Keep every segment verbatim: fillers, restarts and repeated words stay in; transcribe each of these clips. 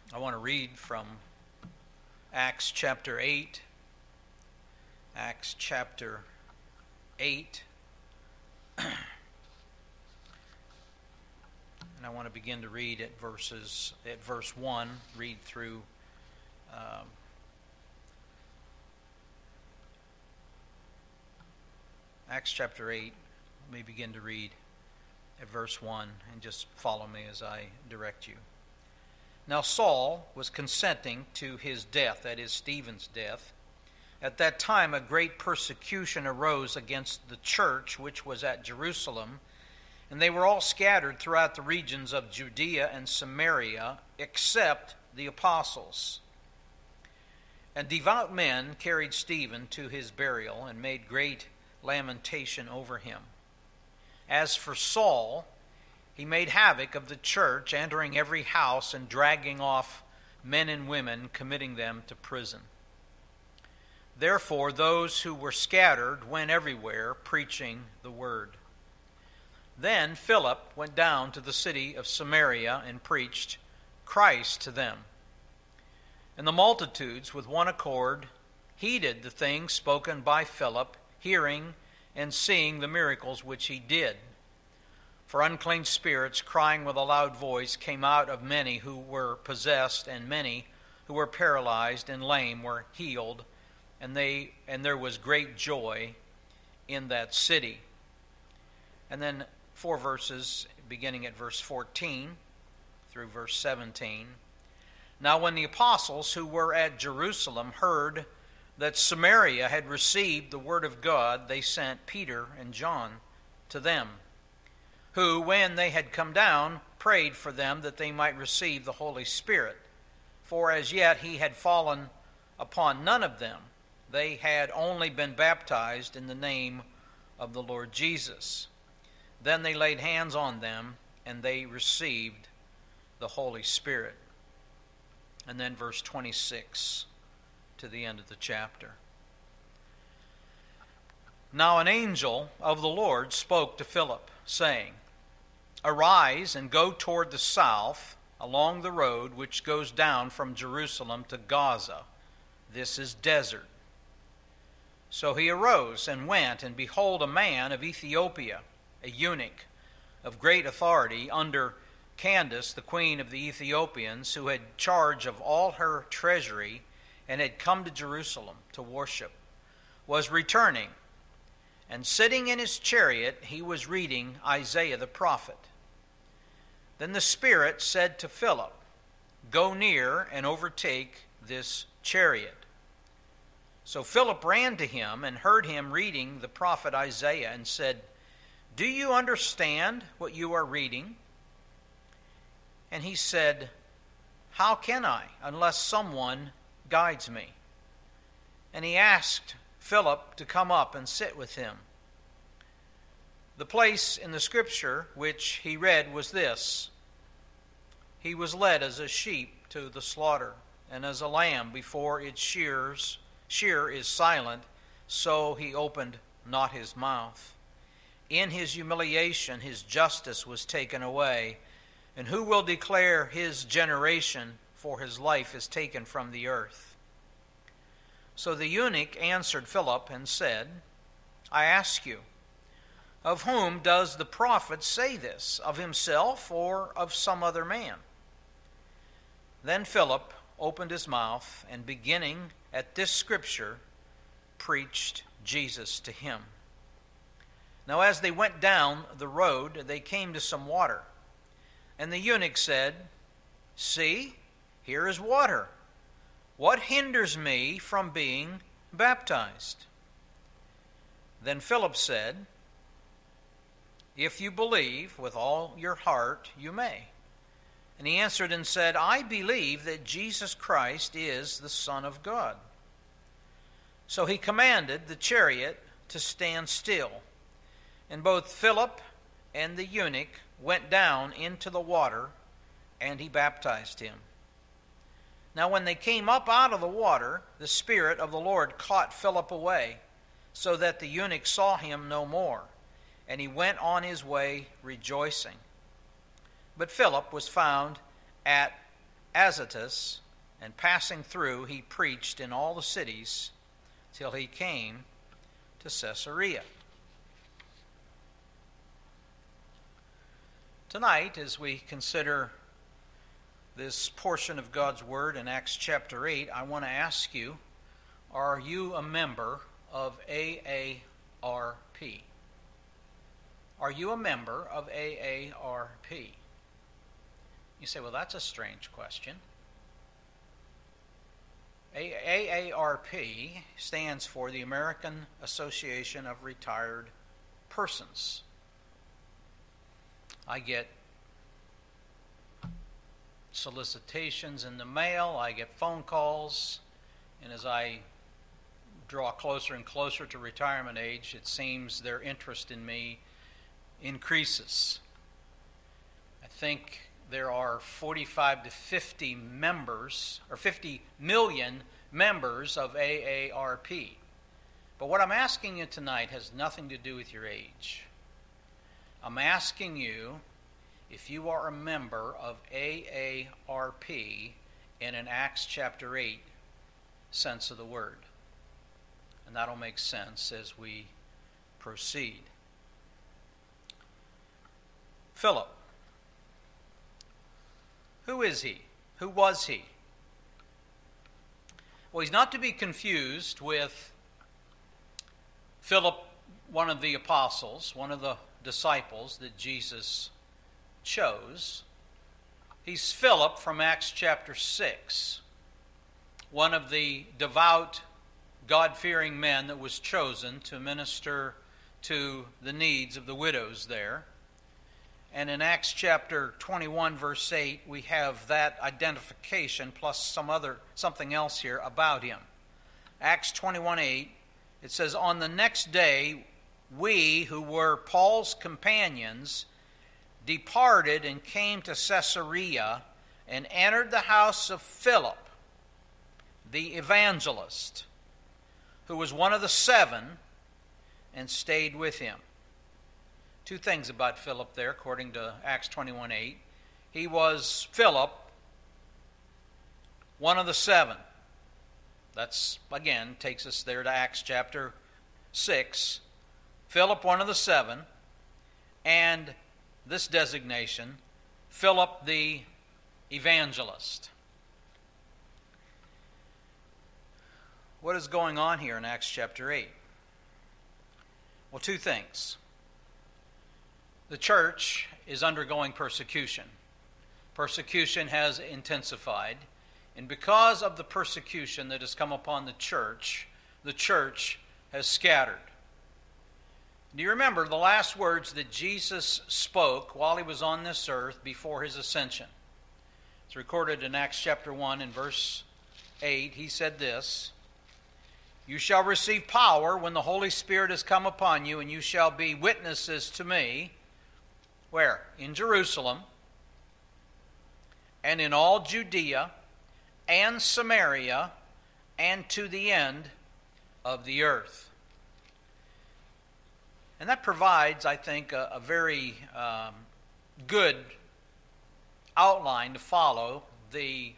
I want to read from Acts chapter eight. Acts chapter eight. And I want to begin to read at verses at verse one, read through um, Acts chapter eight. Let me begin to read at verse one and just follow me as I direct you. Now Saul was consenting to his death, that is, Stephen's death. At that time a great persecution arose against the church which was at Jerusalem, and they were all scattered throughout the regions of Judea and Samaria, except the apostles. And devout men carried Stephen to his burial and made great lamentation over him. As for Saul, he made havoc of the church, entering every house and dragging off men and women, committing them to prison. Therefore, those who were scattered went everywhere, preaching the word. Then Philip went down to the city of Samaria and preached Christ to them. And the multitudes, with one accord, heeded the things spoken by Philip, hearing and seeing the miracles which he did. For unclean spirits, crying with a loud voice, came out of many who were possessed, and many who were paralyzed and lame were healed, and they and there was great joy in that city. And then four verses, beginning at verse fourteen through verse seventeen. Now when the apostles who were at Jerusalem heard that Samaria had received the word of God, they sent Peter and John to them, who, when they had come down, prayed for them that they might receive the Holy Spirit. For as yet he had fallen upon none of them. They had only been baptized in the name of the Lord Jesus. Then they laid hands on them, and they received the Holy Spirit. And then verse twenty-six to the end of the chapter. Now an angel of the Lord spoke to Philip, saying, Arise and go toward the south along the road which goes down from Jerusalem to Gaza. This is desert. So he arose and went, and behold, a man of Ethiopia, a eunuch of great authority under Candace, the queen of the Ethiopians, who had charge of all her treasury and had come to Jerusalem to worship, was returning. And sitting in his chariot, he was reading Isaiah the prophet. Then the Spirit said to Philip, Go near and overtake this chariot. So Philip ran to him and heard him reading the prophet Isaiah and said, Do you understand what you are reading? And he said, How can I, unless someone guides me? And he asked Philip to come up and sit with him. The place in the scripture which he read was this: He was led as a sheep to the slaughter, and as a lamb before its shears, shear is silent, so he opened not his mouth. In his humiliation his justice was taken away, and who will declare his generation? For his life is taken from the earth. So the eunuch answered Philip and said, I ask you, of whom does the prophet say this, of himself or of some other man? Then Philip opened his mouth, and beginning at this scripture, preached Jesus to him. Now as they went down the road, they came to some water. And the eunuch said, See, here is water. What hinders me from being baptized? Then Philip said, If you believe with all your heart, you may. And he answered and said, I believe that Jesus Christ is the Son of God. So he commanded the chariot to stand still. And both Philip and the eunuch went down into the water, and he baptized him. Now when they came up out of the water, the Spirit of the Lord caught Philip away, so that the eunuch saw him no more, and he went on his way rejoicing. But Philip was found at Azotus, and passing through, he preached in all the cities till he came to Caesarea. Tonight, as we consider this portion of God's Word in Acts chapter eight, I want to ask you, are you a member of A A R P? Are you a member of A A R P? You say, well, that's a strange question. A A R P stands for the American Association of Retired Persons. I get solicitations in the mail, I get phone calls, and as I draw closer and closer to retirement age, it seems their interest in me increases. I think there are forty-five to fifty members, or fifty million members of A A R P. But what I'm asking you tonight has nothing to do with your age. I'm asking you if you are a member of A A R P in an Acts chapter eight sense of the word. And that'll make sense as we proceed. Philip. Who is he? Who was he? Well, he's not to be confused with Philip, one of the apostles, one of the disciples that Jesus chose. He's Philip from Acts chapter six, one of the devout, God-fearing men that was chosen to minister to the needs of the widows there. And in Acts chapter twenty-one, verse eight, we have that identification plus some other something else here about him. Acts twenty-one eight, it says, "On the next day, we who were Paul's companions departed and came to Caesarea and entered the house of Philip, the evangelist, who was one of the seven, and stayed with him." Two things about Philip there, according to Acts twenty-one eight. He was Philip, one of the seven. That's, again, takes us there to Acts chapter six. Philip, one of the seven. And this designation, Philip the evangelist. What is going on here in Acts chapter eight? Well, two things. The church is undergoing persecution. Persecution has intensified, and because of the persecution that has come upon the church, the church has scattered. Do you remember the last words that Jesus spoke while he was on this earth before his ascension? It's recorded in Acts chapter one and verse eight. He said this, "You shall receive power when the Holy Spirit has come upon you, and you shall be witnesses to me." Where? In Jerusalem, and in all Judea, and Samaria, and to the end of the earth. And that provides, I think, a, a very um, good outline to follow the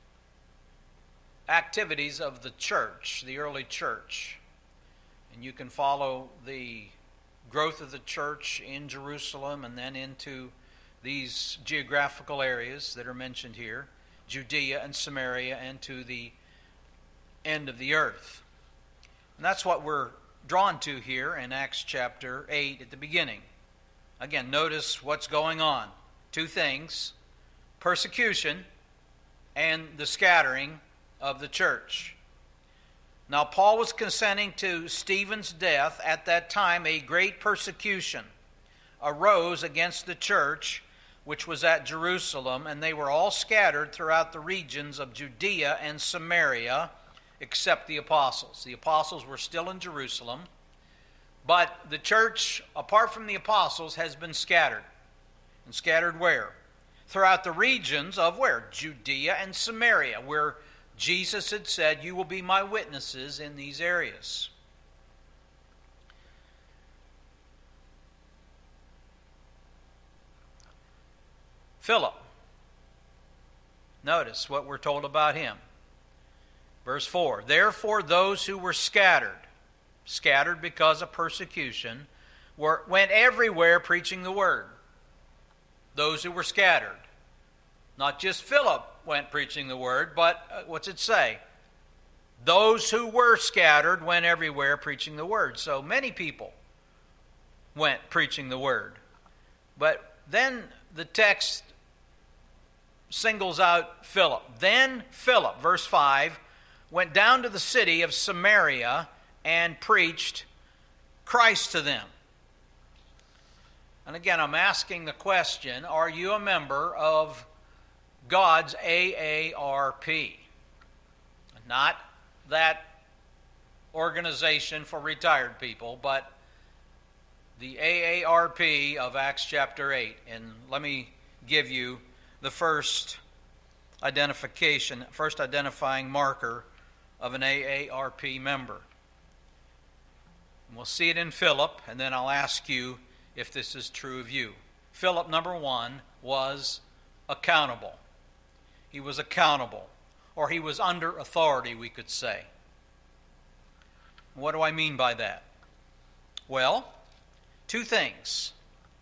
activities of the church, the early church. And you can follow the growth of the church in Jerusalem and then into these geographical areas that are mentioned here, Judea and Samaria, and to the end of the earth. And that's what we're drawn to here in Acts chapter eight at the beginning. Again, notice what's going on. Two things: persecution and the scattering of the church. Now, Paul was consenting to Stephen's death. At that time, a great persecution arose against the church, which was at Jerusalem, and they were all scattered throughout the regions of Judea and Samaria, except the apostles. The apostles were still in Jerusalem, but the church, apart from the apostles, has been scattered. And scattered where? Throughout the regions of where? Judea and Samaria, where Jesus had said, "You will be my witnesses in these areas." Philip Notice what we're told about him. Verse four, therefore those who were scattered, scattered because of persecution, were, went everywhere preaching the word. Those who were scattered. Not just Philip went preaching the word, but uh, what's it say? Those who were scattered went everywhere preaching the word. So many people went preaching the word. But then the text singles out Philip. Then Philip, verse five, went down to the city of Samaria and preached Christ to them. And again, I'm asking the question, are you a member of God's A A R P? Not that organization for retired people, but the A A R P of Acts chapter eight. And let me give you the first identification, first identifying marker of an A A R P member. And we'll see it in Philip, and then I'll ask you if this is true of you. Philip, number one, was accountable. He was accountable, or he was under authority, we could say. What do I mean by that? Well, two things.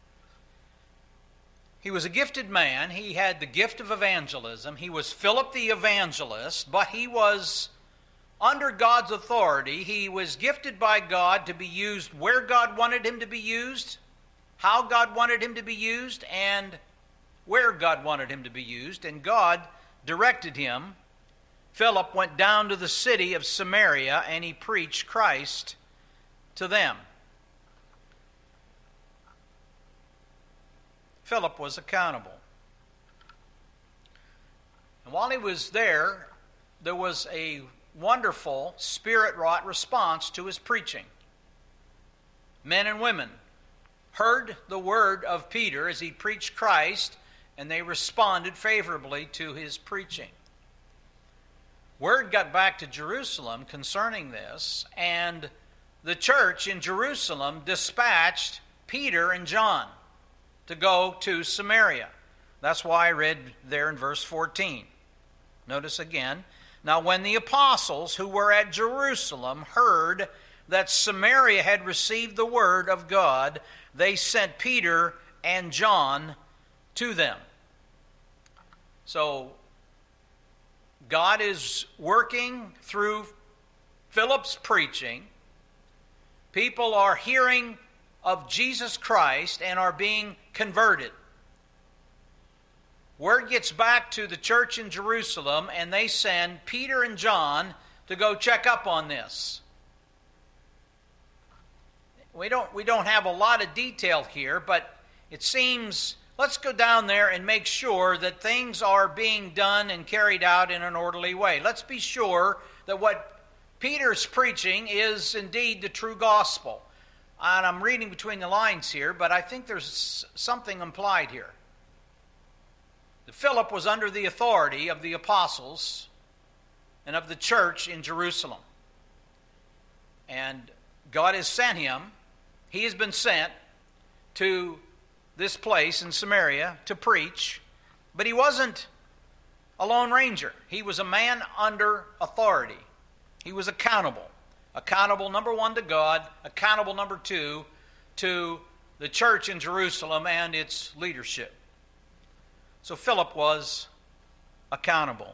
He was a gifted man. He had the gift of evangelism. He was Philip the evangelist, but he was under God's authority. He was gifted by God to be used where God wanted him to be used, how God wanted him to be used, and where God wanted him to be used. And God directed him. Philip went down to the city of Samaria and he preached Christ to them. Philip was accountable. And while he was there, there was a wonderful Spirit-wrought response to his preaching. Men and women heard the word of Peter as he preached Christ, and they responded favorably to his preaching. Word got back to Jerusalem concerning this, and the church in Jerusalem dispatched Peter and John to go to Samaria. That's why I read there in verse fourteen. Notice again, now when the apostles who were at Jerusalem heard that Samaria had received the word of God, they sent Peter and John to them. So, God is working through Philip's preaching. People are hearing of Jesus Christ and are being converted. Word gets back to the church in Jerusalem, and they send Peter and John to go check up on this. We don't, we don't have a lot of detail here, but it seems, let's go down there and make sure that things are being done and carried out in an orderly way. Let's be sure that what Peter's preaching is indeed the true gospel. And I'm reading between the lines here, but I think there's something implied here. That Philip was under the authority of the apostles and of the church in Jerusalem. And God has sent him. He has been sent to this place in Samaria to preach, but he wasn't a lone ranger. He was a man under authority. He was accountable. Accountable, number one, to God. Accountable, number two, to the church in Jerusalem and its leadership. So Philip was accountable.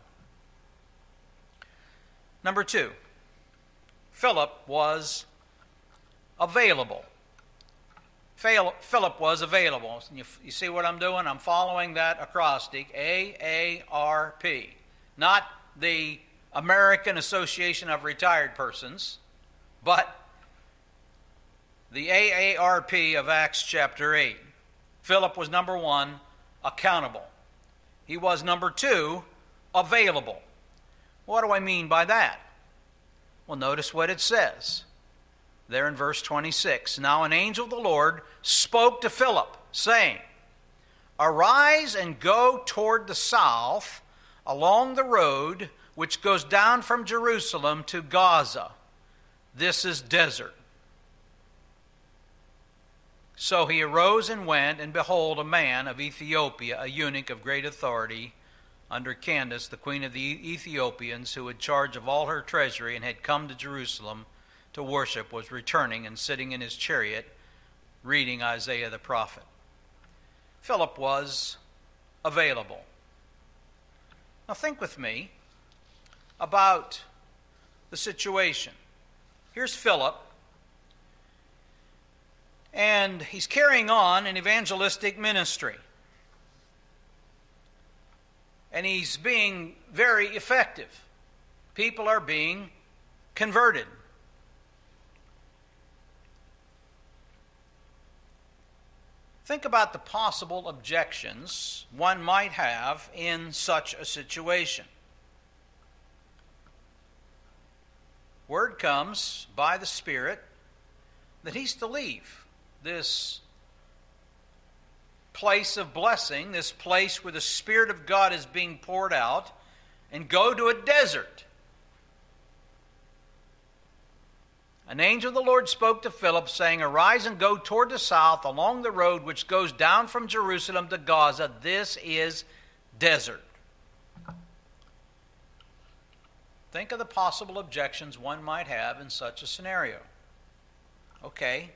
Number two, Philip was available. Philip was available. You, you see what I'm doing? I'm following that acrostic, A A R P. Not the American Association of Retired Persons, but the A A R P of Acts chapter eight. Philip was, number one, accountable. He was, number two, available. What do I mean by that? Well, notice what it says there in verse twenty-six. Now an angel of the Lord spoke to Philip, saying, Arise and go toward the south along the road which goes down from Jerusalem to Gaza. This is desert. So he arose and went, and behold, a man of Ethiopia, a eunuch of great authority, under Candace, the queen of the Ethiopians, who had charge of all her treasury and had come to Jerusalem to worship, was returning and sitting in his chariot, reading Isaiah the prophet. Philip was available. Now think with me about the situation. Here's Philip, and he's carrying on an evangelistic ministry. And he's being very effective. People are being converted. Think about the possible objections one might have in such a situation. Word comes by the Spirit that he's to leave this place of blessing, this place where the Spirit of God is being poured out, and go to a desert. An angel of the Lord spoke to Philip, saying, "Arise and go toward the south along the road which goes down from Jerusalem to Gaza. This is desert." Think of the possible objections one might have in such a scenario. Okay,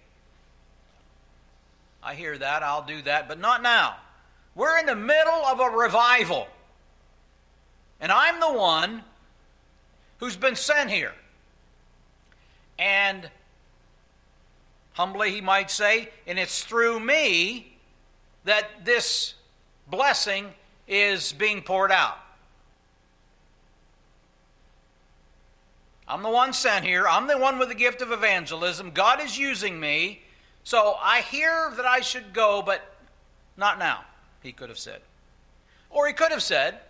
I hear that, I'll do that, but not now. We're in the middle of a revival. And I'm the one who's been sent here. And humbly he might say, and it's through me that this blessing is being poured out. I'm the one sent here. I'm the one with the gift of evangelism. God is using me. So I hear that I should go, but not now, he could have said. Or he could have said,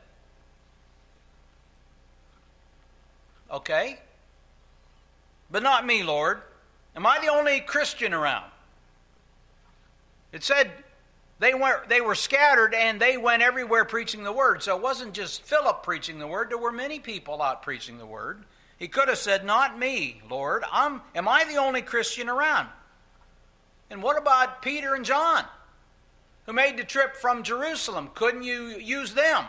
okay, but not me, Lord. Am I the only Christian around? It said they were, they were scattered and they went everywhere preaching the word. So it wasn't just Philip preaching the word. There were many people out preaching the word. He could have said, not me, Lord. I'm, am I the only Christian around? And what about Peter and John, who made the trip from Jerusalem? Couldn't you use them?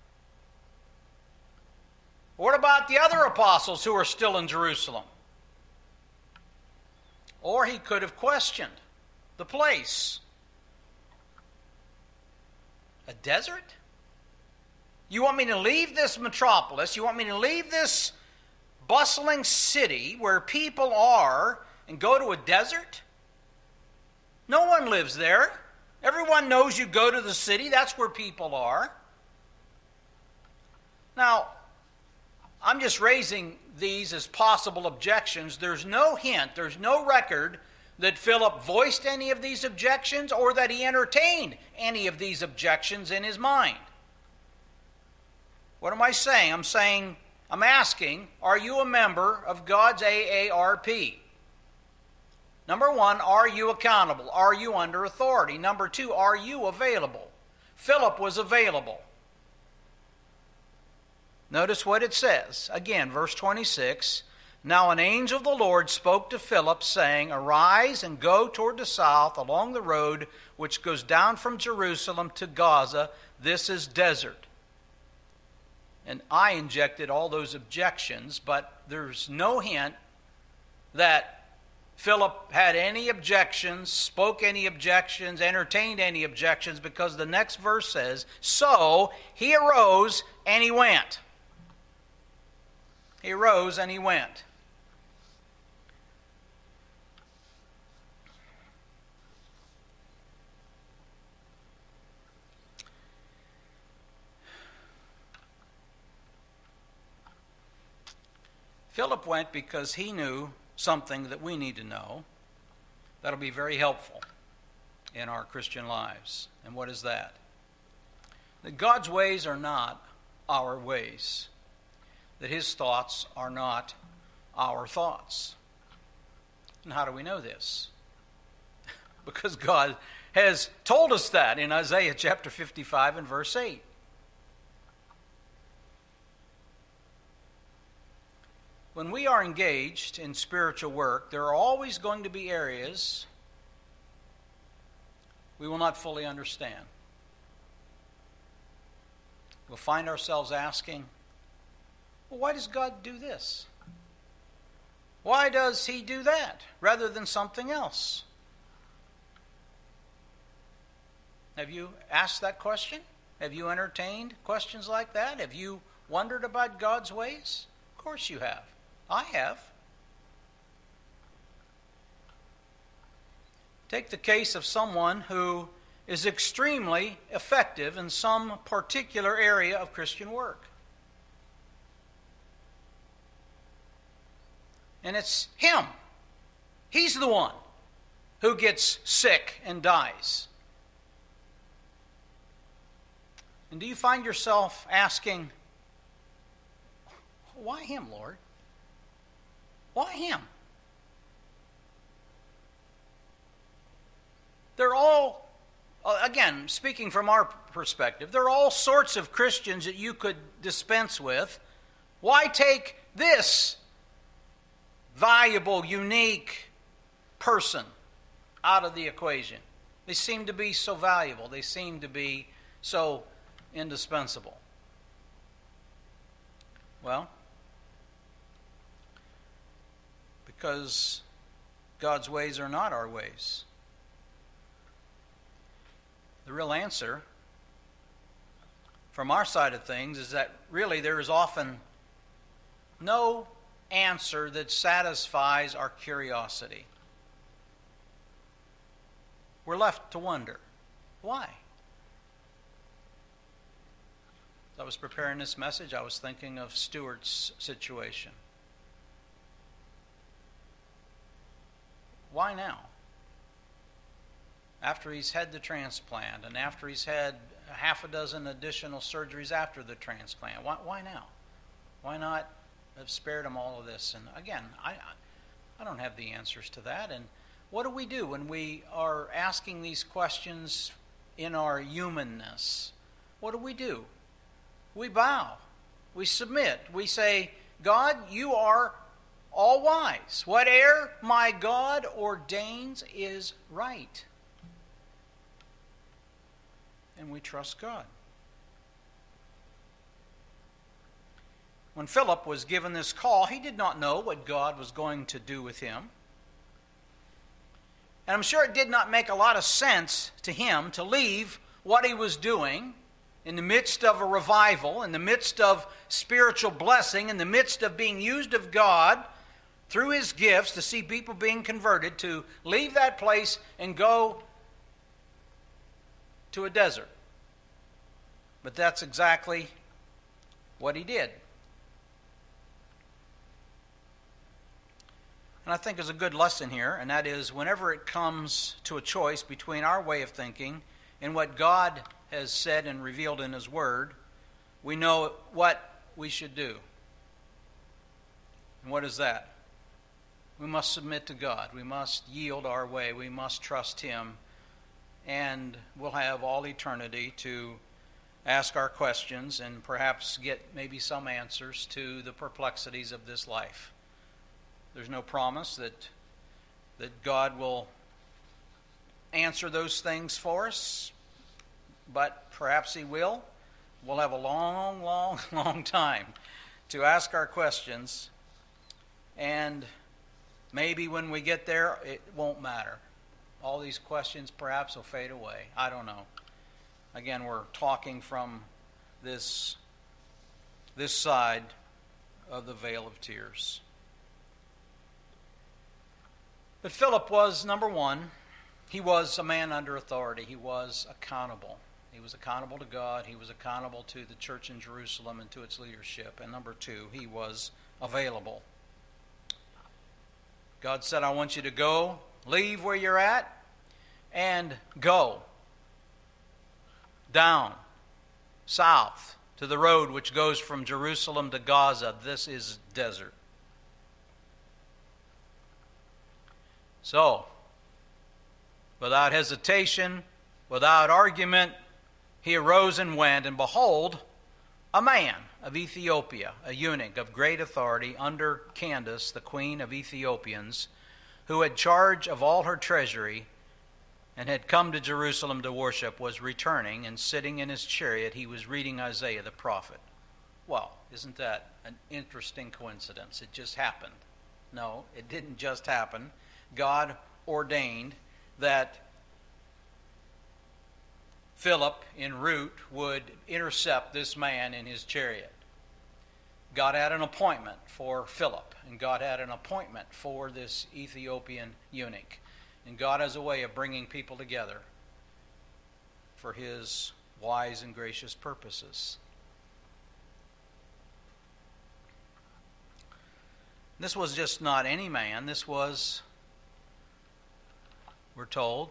What about the other apostles who are still in Jerusalem? Or he could have questioned the place. A desert? You want me to leave this metropolis? You want me to leave this bustling city where people are and go to a desert? No one lives there. Everyone knows you go to the city. That's where people are. Now, I'm just raising these as possible objections. There's no hint, there's no record that Philip voiced any of these objections or that he entertained any of these objections in his mind. What am I saying? I'm saying, I'm asking, are you a member of God's A A R P? Number one, are you accountable? Are you under authority? Number two, are you available? Philip was available. Notice what it says. Again, verse twenty-six. Now an angel of the Lord spoke to Philip, saying, Arise and go toward the south along the road which goes down from Jerusalem to Gaza. This is desert. And I injected all those objections, but there's no hint that Philip had any objections, spoke any objections, entertained any objections, because the next verse says, So he arose and he went. He arose and he went. Philip went because he knew something that we need to know that'll be very helpful in our Christian lives. And what is that? That God's ways are not our ways. That his thoughts are not our thoughts. And how do we know this? Because God has told us that in Isaiah chapter fifty-five and verse eight. When we are engaged in spiritual work, there are always going to be areas we will not fully understand. we'll find ourselves asking, well, why does God do this? Why does he do that rather than something else? Have you asked that question? Have you entertained questions like that? Have you wondered about God's ways? Of course you have. I have. Take the case of someone who is extremely effective in some particular area of Christian work. And it's him. He's the one who gets sick and dies. And do you find yourself asking, why him, Lord? Why him? They're all, again, speaking from our perspective, there are all sorts of Christians that you could dispense with. Why take this valuable, unique person out of the equation? They seem to be so valuable. They seem to be so indispensable. Well, because God's ways are not our ways. The real answer from our side of things is that really there is often no answer that satisfies our curiosity. We're left to wonder, why? As I was preparing this message, I was thinking of Stuart's situation. Why now? After he's had the transplant and after he's had half a dozen additional surgeries after the transplant, why, why now? Why not have spared him all of this? And again, I, I don't have the answers to that. And what do we do when we are asking these questions in our humanness? What do we do? We bow. We submit. We say, God, you are all wise. Whate'er my God ordains is right. And we trust God. When Philip was given this call, he did not know what God was going to do with him. And I'm sure it did not make a lot of sense to him to leave what he was doing in the midst of a revival, in the midst of spiritual blessing, in the midst of being used of God through his gifts to see people being converted, to leave that place and go to a desert. But that's exactly what he did. And I think there's a good lesson here, and that is whenever it comes to a choice between our way of thinking and what God has said and revealed in his word, we know what we should do. And what is that? We must submit to God. We must yield our way. We must trust him. And we'll have all eternity to ask our questions and perhaps get maybe some answers to the perplexities of this life. There's no promise that that God will answer those things for us, but perhaps he will. We'll have a long, long, long time to ask our questions, and maybe when we get there, it won't matter. All these questions perhaps will fade away. I don't know. Again, we're talking from this, this side of the veil of tears. But Philip was, number one, he was a man under authority. He was accountable. He was accountable to God. He was accountable to the church in Jerusalem and to its leadership. And number two, he was available. God said, I want you to go, leave where you're at, and go down south to the road which goes from Jerusalem to Gaza. This is desert. So, without hesitation, without argument, he arose and went, and behold, a man of Ethiopia, a eunuch of great authority under Candace, the queen of Ethiopians, who had charge of all her treasury, and had come to Jerusalem to worship, was returning, and sitting in his chariot, he was reading Isaiah the prophet. Well, isn't that an interesting coincidence? It just happened. No, it didn't just happen. God ordained that Philip en route would intercept this man in his chariot. God had an appointment for Philip, and God had an appointment for this Ethiopian eunuch. And God has a way of bringing people together for his wise and gracious purposes. This was just not any man. This was, we're told,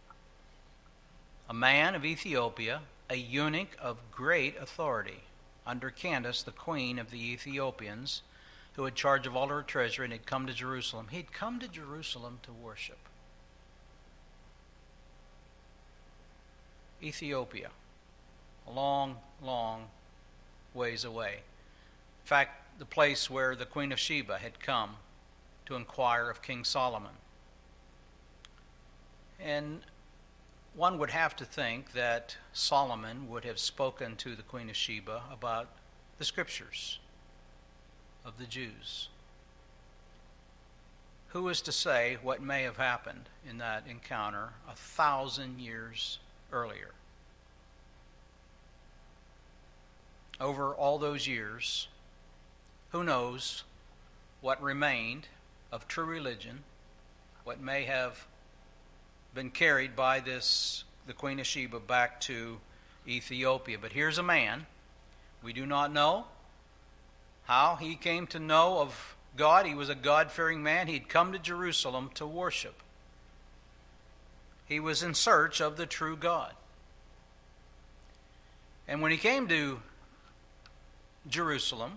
a man of Ethiopia, a eunuch of great authority, under Candace, the queen of the Ethiopians, who had charge of all her treasure and had come to Jerusalem. He'd come to Jerusalem to worship. Ethiopia, a long, long ways away. In fact, the place where the Queen of Sheba had come to inquire of King Solomon. And one would have to think that Solomon would have spoken to the Queen of Sheba about the scriptures of the Jews. Who is to say what may have happened in that encounter a thousand years earlier? Over all those years, who knows what remained of true religion, what may have been carried by this, the Queen of Sheba, back to Ethiopia. But here's a man, we do not know how he came to know of God. He was a God-fearing man. He'd come to Jerusalem to worship. He was in search of the true God. And when he came to Jerusalem,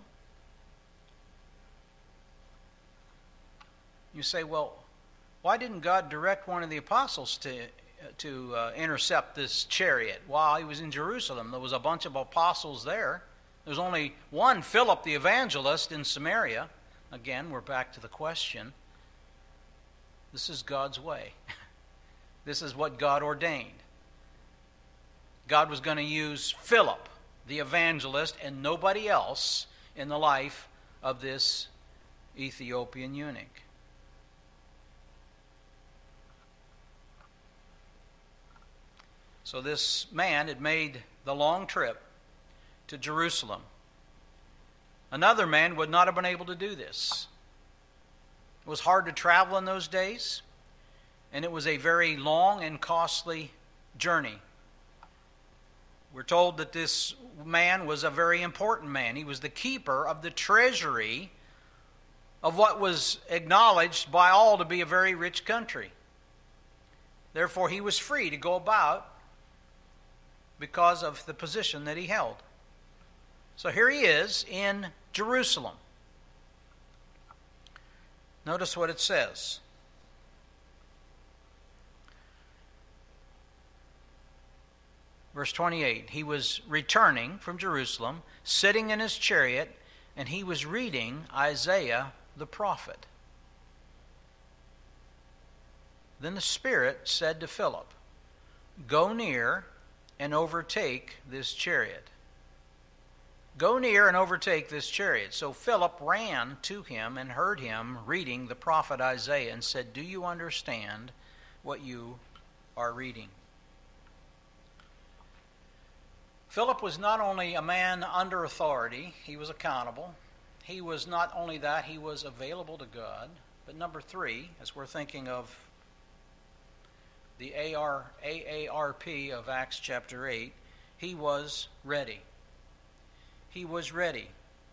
you say, well, why didn't God direct one of the apostles to to uh, intercept this chariot while he was in Jerusalem? There was a bunch of apostles there. There was only one, Philip the evangelist, in Samaria. Again, we're back to the question. This is God's way. This is what God ordained. God was going to use Philip the evangelist and nobody else in the life of this Ethiopian eunuch. So this man had made the long trip to Jerusalem. Another man would not have been able to do this. It was hard to travel in those days, and it was a very long and costly journey. We're told that this man was a very important man. He was the keeper of the treasury of what was acknowledged by all to be a very rich country. Therefore, he was free to go about because of the position that he held. So here he is in Jerusalem. Notice what it says. Verse twenty-eight, he was returning from Jerusalem, sitting in his chariot, and he was reading Isaiah the prophet. Then the Spirit said to Philip, "Go near and overtake this chariot." Go near and overtake this chariot. So Philip ran to him and heard him reading the prophet Isaiah and said, "Do you understand what you are reading?" Philip was not only a man under authority, he was accountable. He was not only that, he was available to God. But number three, as we're thinking of the A A R P of Acts chapter eight, he was ready. He was ready.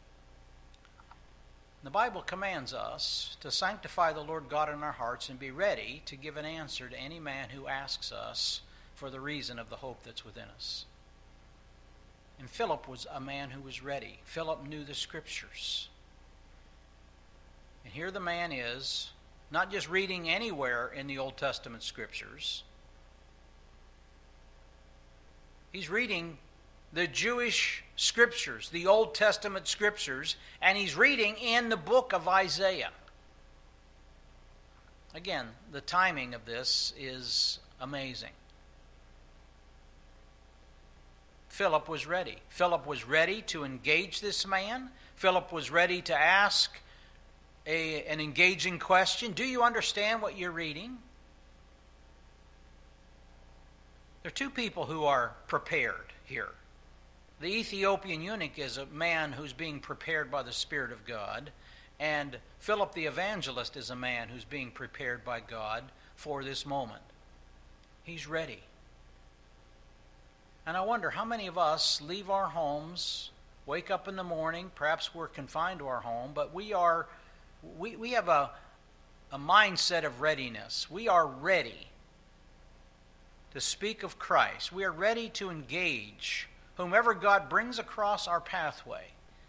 The Bible commands us to sanctify the Lord God in our hearts and be ready to give an answer to any man who asks us for the reason of the hope that's within us. And Philip was a man who was ready. Philip knew the Scriptures. And here the man is, not just reading anywhere in the Old Testament Scriptures. He's reading the Jewish Scriptures, the Old Testament Scriptures, and he's reading in the book of Isaiah. Again, the timing of this is amazing. Philip was ready. Philip was ready to engage this man. Philip was ready to ask a, an engaging question. Do you understand what you're reading? There are two people who are prepared here. The Ethiopian eunuch is a man who's being prepared by the Spirit of God, and Philip the evangelist is a man who's being prepared by God for this moment. He's ready. And I wonder how many of us leave our homes, wake up in the morning, perhaps we're confined to our home, but we are we, we have a, a mindset of readiness. We are ready to speak of Christ. We are ready to engage whomever God brings across our pathway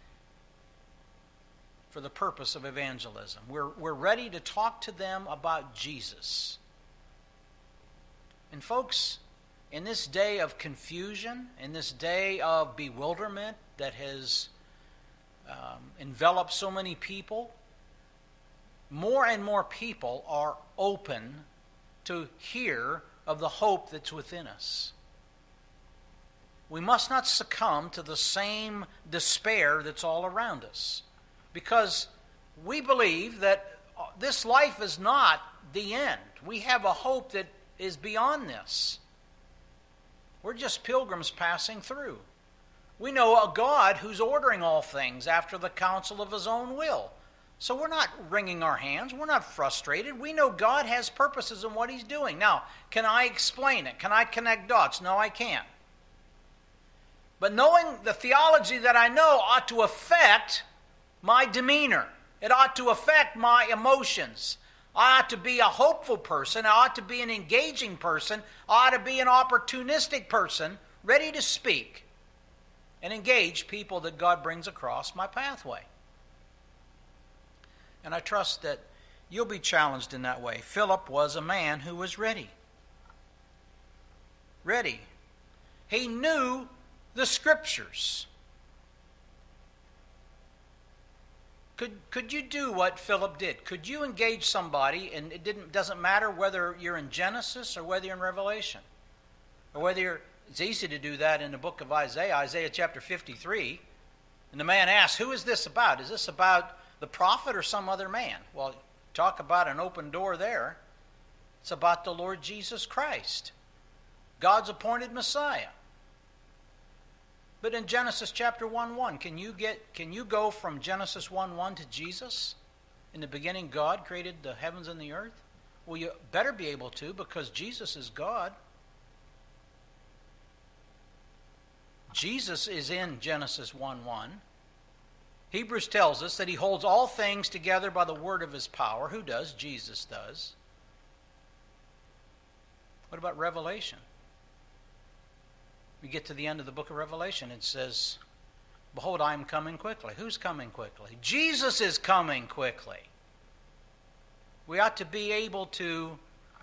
for the purpose of evangelism. We're, we're ready to talk to them about Jesus. And folks, in this day of confusion, in this day of bewilderment that has um, enveloped so many people, more and more people are open to hear of the hope that's within us. We must not succumb to the same despair that's all around us, because we believe that this life is not the end. We have a hope that is beyond this. We're just pilgrims passing through. We know a God who's ordering all things after the counsel of his own will. So we're not wringing our hands. We're not frustrated. We know God has purposes in what he's doing. Now, can I explain it? Can I connect dots? No, I can't. But knowing the theology that I know ought to affect my demeanor. It ought to affect my emotions. I ought to be a hopeful person. I ought to be an engaging person. I ought to be an opportunistic person, ready to speak and engage people that God brings across my pathway. And I trust that you'll be challenged in that way. Philip was a man who was ready. Ready. He knew the Scriptures. Could, could you do what Philip did? Could you engage somebody, and it didn't, doesn't matter whether you're in Genesis or whether you're in Revelation, or whether you're, it's easy to do that in the book of Isaiah, Isaiah chapter fifty-three, and the man asks, who is this about? Is this about the prophet or some other man? Well, talk about an open door there. It's about the Lord Jesus Christ, God's appointed Messiah. But in Genesis chapter one one, can you get can you go from Genesis one one to Jesus? In the beginning, God created the heavens and the earth? Well, you better be able to, because Jesus is God. Jesus is in Genesis one one. Hebrews tells us that he holds all things together by the word of his power. Who does? Jesus does. What about Revelation? We get to the end of the book of Revelation, it says, behold, I am coming quickly. Who's coming quickly? Jesus is coming quickly. We ought to be able to,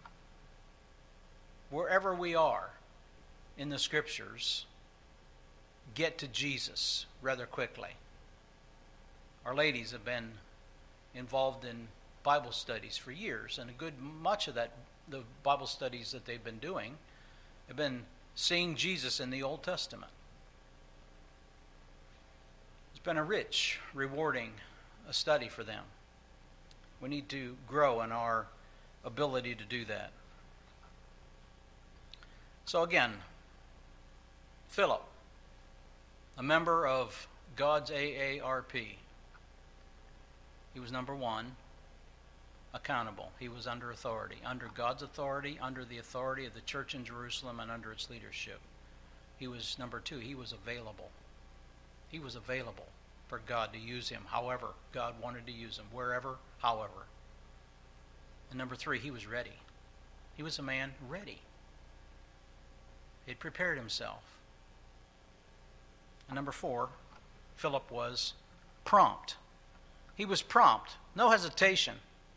wherever we are in the Scriptures, get to Jesus rather quickly. Our ladies have been involved in Bible studies for years, and a good much of that, the Bible studies that they've been doing, have been seeing Jesus in the Old Testament. It's been a rich, rewarding a study for them. We need to grow in our ability to do that. So again, Philip, a member of God's A A R P, he was number one, accountable. He was under authority, under God's authority, under the authority of the church in Jerusalem, and under its leadership. He was number two. He was available. He was available for God to use him however God wanted to use him, wherever, however. And number three, he was ready. He was a man ready. He had prepared himself. And number four, Philip was prompt. He was prompt, no hesitation.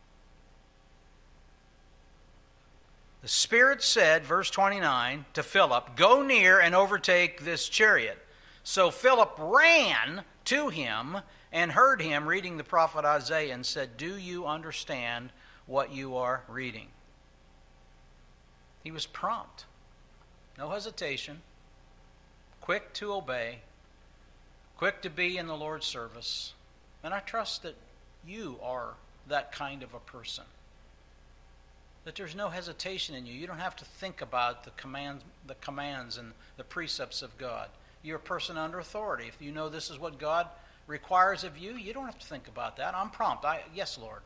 The Spirit said, verse twenty-nine, to Philip, go near and overtake this chariot. So Philip ran to him and heard him reading the prophet Isaiah and said, do you understand what you are reading? He was prompt. No hesitation. Quick to obey. Quick to be in the Lord's service. And I trust that you are that kind of a person. That there's no hesitation in you. You don't have to think about the commands, the commands and the precepts of God. You're a person under authority. If you know this is what God requires of you, you don't have to think about that. I'm prompt. I, yes, Lord.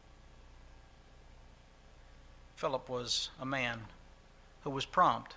Philip was a man who was prompt.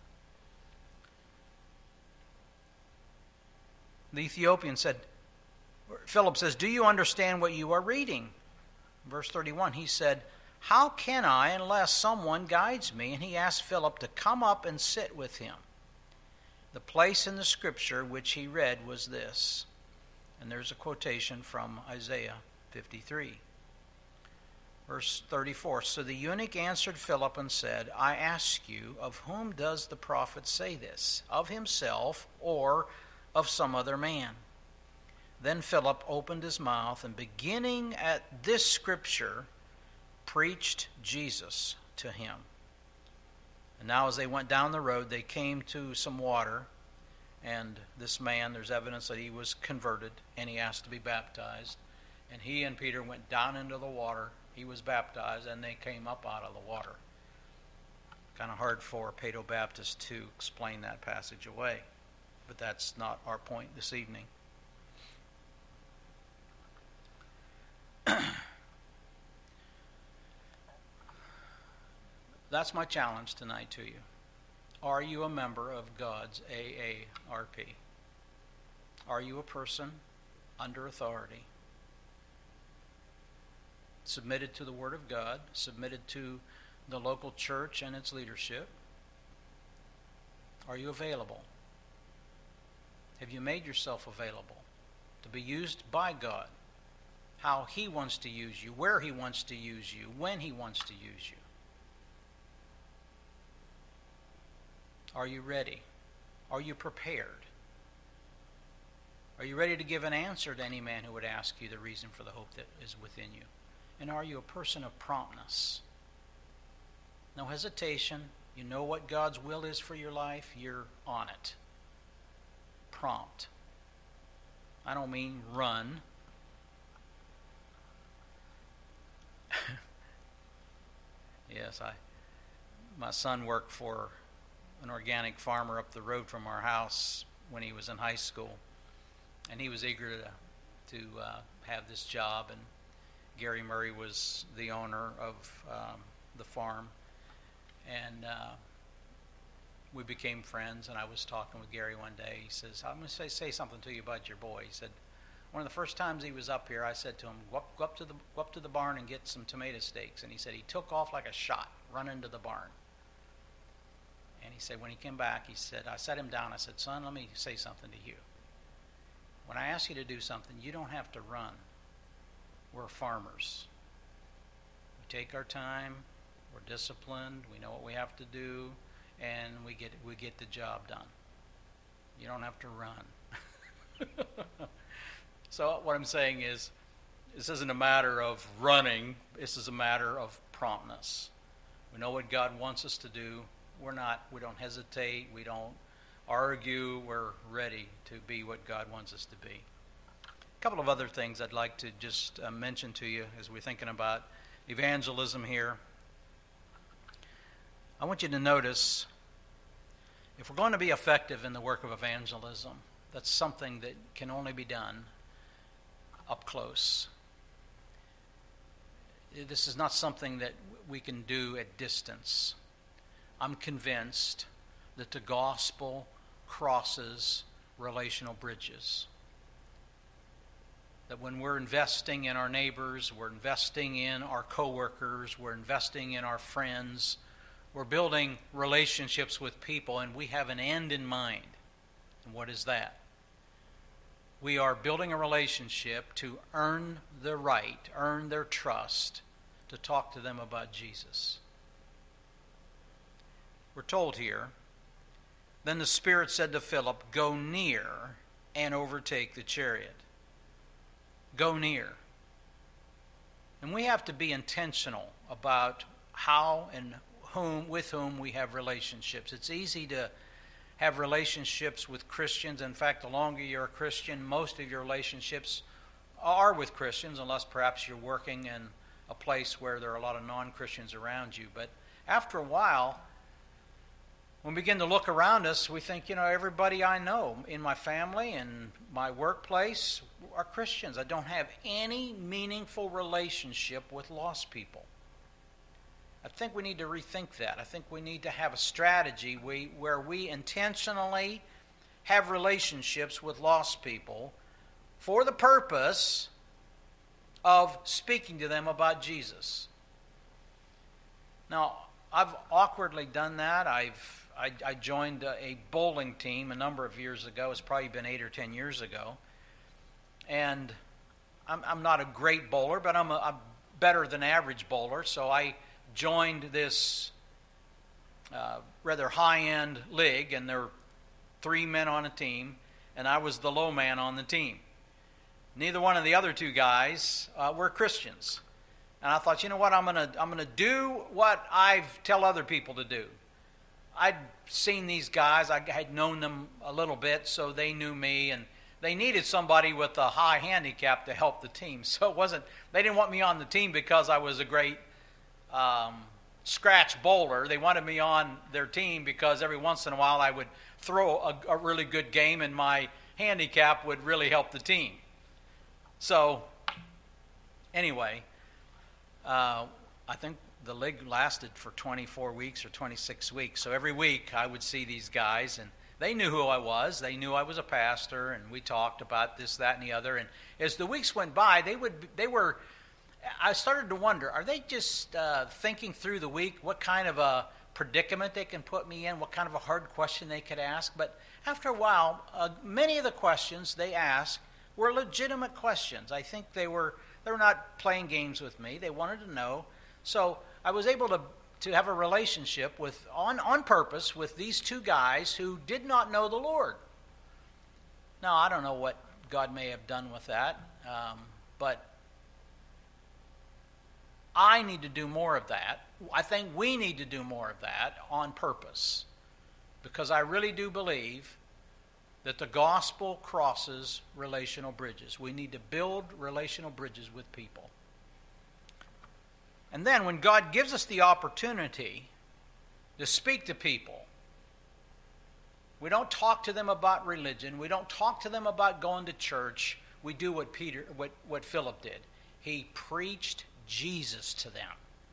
The Ethiopian said, Philip says, do you understand what you are reading? Verse thirty-one, he said, how can I unless someone guides me? And he asked Philip to come up and sit with him. The place in the scripture which he read was this. And there's a quotation from Isaiah fifty-three. Verse thirty-four, so the eunuch answered Philip and said, I ask you, of whom does the prophet say this? Of himself or of some other man? Then Philip opened his mouth and beginning at this scripture, preached Jesus to him. And now as they went down the road, they came to some water. And this man, there's evidence that he was converted and he asked to be baptized. And he and Peter went down into the water. He was baptized and they came up out of the water. Kind of hard for Paedo Baptist to explain that passage away. But that's not our point this evening. That's my challenge tonight to you. Are you a member of God's A A R P? Are you a person under authority? Submitted to the Word of God, submitted to the local church and its leadership? Are you available? Have you made yourself available to be used by God? How He wants to use you, where He wants to use you, when He wants to use you. Are you ready? Are you prepared? Are you ready to give an answer to any man who would ask you the reason for the hope that is within you? And are you a person of promptness? No hesitation. You know what God's will is for your life. You're on it. Prompt. I don't mean run. Yes, I. My son worked for an organic farmer up the road from our house when he was in high school, and he was eager to to uh, have this job. And Gary Murray was the owner of um, the farm, and uh, we became friends. And I was talking with Gary one day. He says, "I'm going to say say something to you about your boy." He said, "One of the first times he was up here, I said to him, go up, go up to the go up to the barn and get some tomato steaks." And he said he took off like a shot, running to the barn. And he said when he came back, he said, I sat him down. I said, "Son, let me say something to you. When I ask you to do something, you don't have to run. We're farmers. We take our time. We're disciplined. We know what we have to do, and we get we get the job done. You don't have to run." So what I'm saying is, this isn't a matter of running. This is a matter of promptness. We know what God wants us to do. We're not, we don't hesitate. We don't argue. We're ready to be what God wants us to be. A couple of other things I'd like to just uh, mention to you as we're thinking about evangelism here. I want you to notice, if we're going to be effective in the work of evangelism, that's something that can only be done up close. This is not something that we can do at distance. I'm convinced that the gospel crosses relational bridges. That when we're investing in our neighbors, we're investing in our coworkers, we're investing in our friends, we're building relationships with people, and we have an end in mind. And what is that? We are building a relationship to earn the right, earn their trust, to talk to them about Jesus. We're told here, then the Spirit said to Philip, "Go near and overtake the chariot." Go near. And we have to be intentional about how and whom with whom we have relationships. It's easy to have relationships with Christians. In fact, the longer you're a Christian, most of your relationships are with Christians, unless perhaps you're working in a place where there are a lot of non-Christians around you. But after a while, when we begin to look around us, we think, you know, everybody I know in my family and my workplace are Christians. I don't have any meaningful relationship with lost people. I think we need to rethink that. I think we need to have a strategy we, where we intentionally have relationships with lost people for the purpose of speaking to them about Jesus. Now, I've awkwardly done that. I've I, I joined a bowling team a number of years ago. It's probably been eight or ten years ago. And I'm, I'm not a great bowler, but I'm a, a better than average bowler. So I joined this uh, rather high-end league, and there were three men on a team, and I was the low man on the team. Neither one of the other two guys uh, were Christians. And I thought, you know what, I'm going to I'm going to do what I tell other people to do. I'd seen these guys, I had known them a little bit, so they knew me, and they needed somebody with a high handicap to help the team. So it wasn't, they didn't want me on the team because I was a great um, scratch bowler. They wanted me on their team because every once in a while I would throw a, a really good game, and my handicap would really help the team. So, anyway, uh, I think the league lasted for twenty-four weeks or twenty-six weeks. So every week I would see these guys, and they knew who I was. They knew I was a pastor, and we talked about this, that, and the other. And as the weeks went by, they would they were. I started to wonder: are they just uh, thinking through the week what kind of a predicament they can put me in, what kind of a hard question they could ask? But after a while, uh, many of the questions they asked were legitimate questions. I think they were they were not playing games with me. They wanted to know. So I was able to to have a relationship with on, on purpose with these two guys who did not know the Lord. Now, I don't know what God may have done with that, um, but I need to do more of that. I think we need to do more of that on purpose, because I really do believe that the gospel crosses relational bridges. We need to build relational bridges with people. And then when God gives us the opportunity to speak to people, we don't talk to them about religion. We don't talk to them about going to church. We do what Peter, what, what Philip did. He preached Jesus to them.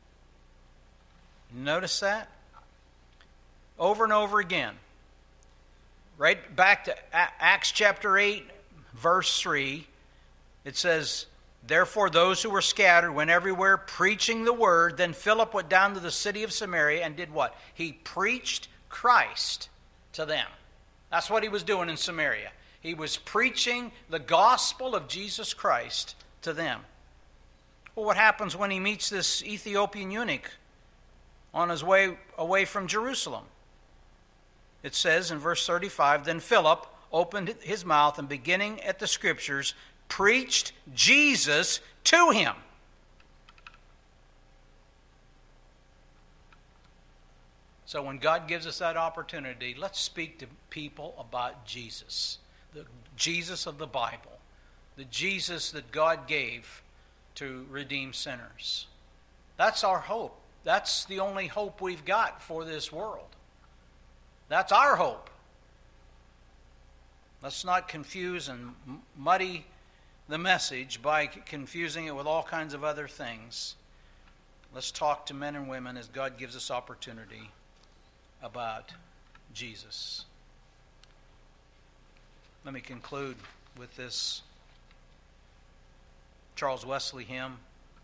Notice that? Over and over again. Right back to Acts chapter eight, verse three, it says, "Therefore those who were scattered went everywhere preaching the word. Then Philip went down to the city of Samaria and did what? He preached Christ to them." That's what he was doing in Samaria. He was preaching the gospel of Jesus Christ to them. Well, what happens when he meets this Ethiopian eunuch on his way away from Jerusalem? It says in verse thirty-five, "Then Philip opened his mouth and, beginning at the Scriptures, preached Jesus to him." So when God gives us that opportunity, let's speak to people about Jesus, the Jesus of the Bible, the Jesus that God gave to redeem sinners. That's our hope. That's the only hope we've got for this world. That's our hope. Let's not confuse and muddy the message by confusing it with all kinds of other things. Let's talk to men and women as God gives us opportunity about Jesus. Let me conclude with this Charles Wesley hymn.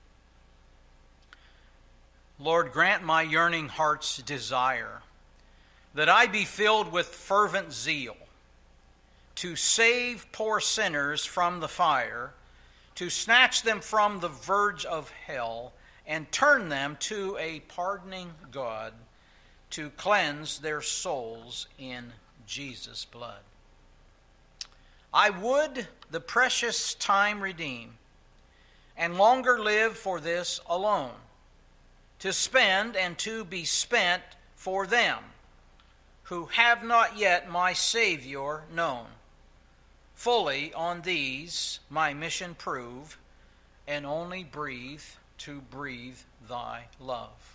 "Lord, grant my yearning heart's desire, that I be filled with fervent zeal, to save poor sinners from the fire, to snatch them from the verge of hell, and turn them to a pardoning God, to cleanse their souls in Jesus' blood. I would the precious time redeem, and longer live for this alone, to spend and to be spent for them who have not yet my Savior known. Fully on these my mission prove, and only breathe to breathe thy love.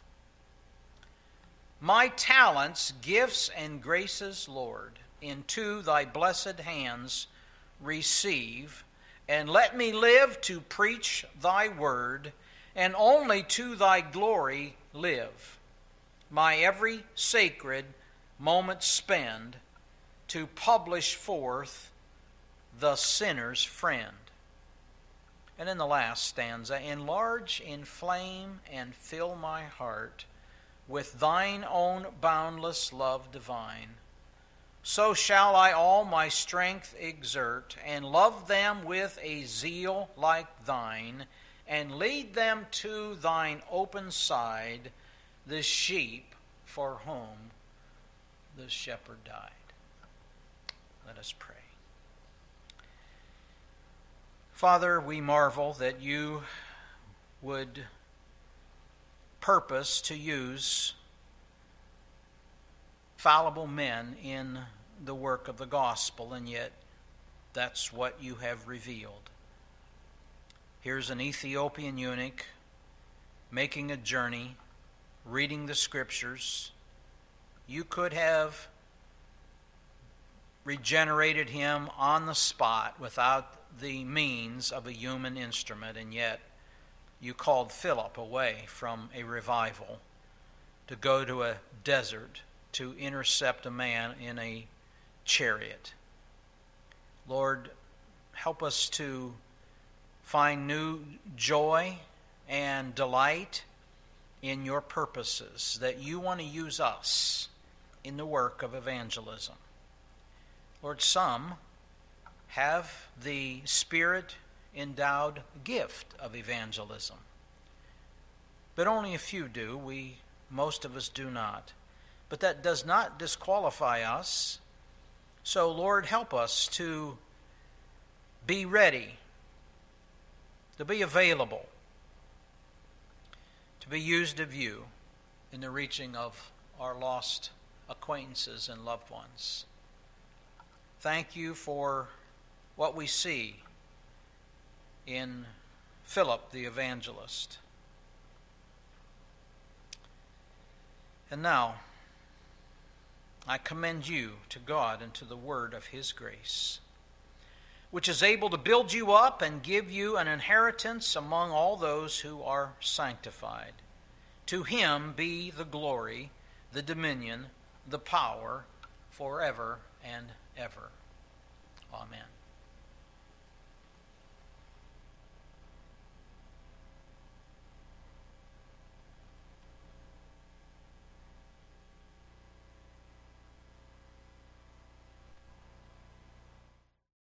My talents, gifts, and graces, Lord, into thy blessed hands receive, and let me live to preach thy word, and only to thy glory live. My every sacred moment spend to publish forth the sinner's friend. And in the last stanza, enlarge, inflame, and fill my heart with thine own boundless love divine. So shall I all my strength exert, and love them with a zeal like thine, and lead them to thine open side, the sheep for whom the shepherd died. Let us pray. Father, we marvel that you would purpose to use fallible men in the work of the gospel, and yet that's what you have revealed. Here's an Ethiopian eunuch making a journey, reading the scriptures. You could have regenerated him on the spot without the means of a human instrument, and yet you called Philip away from a revival to go to a desert to intercept a man in a chariot. Lord, help us to find new joy and delight in your purposes, that you want to use us in the work of evangelism. Lord, some have the Spirit-endowed gift of evangelism, but only a few do. We, most of us do not. But that does not disqualify us. So, Lord, help us to be ready, to be available, to be used of you in the reaching of our lost acquaintances and loved ones. Thank you for what we see in Philip the evangelist. And now, I commend you to God and to the word of his grace, which is able to build you up and give you an inheritance among all those who are sanctified. To him be the glory, the dominion, the power, forever and ever. Amen.